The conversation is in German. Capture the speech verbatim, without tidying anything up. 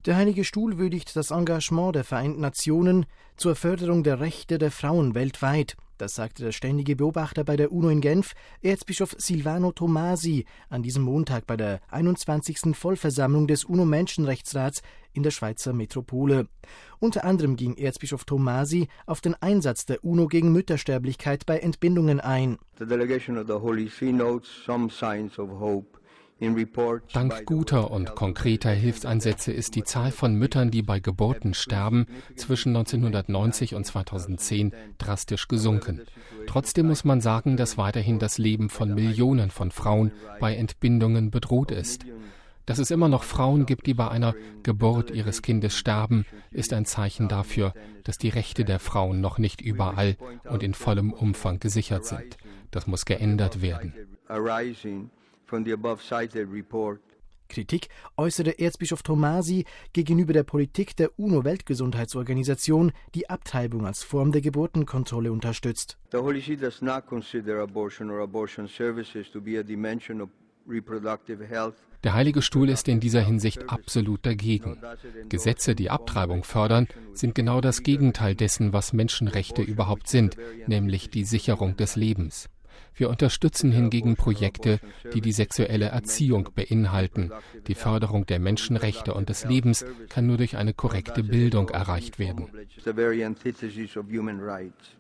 Der Heilige Stuhl würdigt das Engagement der Vereinten Nationen zur Förderung der Rechte der Frauen weltweit. Das sagte der ständige Beobachter bei der UNO in Genf, Erzbischof Silvano Tomasi, an diesem Montag bei der einundzwanzigsten Vollversammlung des UNO-Menschenrechtsrats in der Schweizer Metropole. Unter anderem ging Erzbischof Tomasi auf den Einsatz der UNO gegen Müttersterblichkeit bei Entbindungen ein. The delegation of the Holy See notes some signs of hope. Dank guter und konkreter Hilfseinsätze ist die Zahl von Müttern, die bei Geburten sterben, zwischen neunzehnhundertneunzig und zweitausendzehn drastisch gesunken. Trotzdem muss man sagen, dass weiterhin das Leben von Millionen von Frauen bei Entbindungen bedroht ist. Dass es immer noch Frauen gibt, die bei einer Geburt ihres Kindes sterben, ist ein Zeichen dafür, dass die Rechte der Frauen noch nicht überall und in vollem Umfang gesichert sind. Das muss geändert werden. From the above-cited report. Kritik äußerte Erzbischof Tomasi gegenüber der Politik der UNO-Weltgesundheitsorganisation, die Abtreibung als Form der Geburtenkontrolle unterstützt. The Holy See does not consider abortion or abortion services to be a dimension of reproductive health. Der Heilige Stuhl ist in dieser Hinsicht absolut dagegen. Gesetze, die Abtreibung fördern, sind genau das Gegenteil dessen, was Menschenrechte überhaupt sind, nämlich die Sicherung des Lebens. Wir unterstützen hingegen Projekte, die die sexuelle Erziehung beinhalten. Die Förderung der Menschenrechte und des Lebens kann nur durch eine korrekte Bildung erreicht werden.